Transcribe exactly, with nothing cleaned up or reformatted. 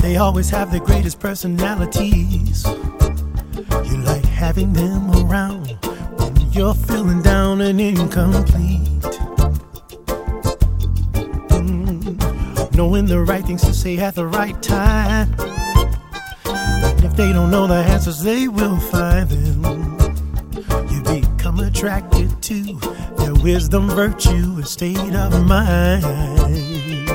They always have the greatest personalities. You like having them around when you're feeling down and incomplete. Mm, knowing the right things to say at the right time. And if they don't know the answers, they will find them. You become attracted to their wisdom, virtue, and state of mind.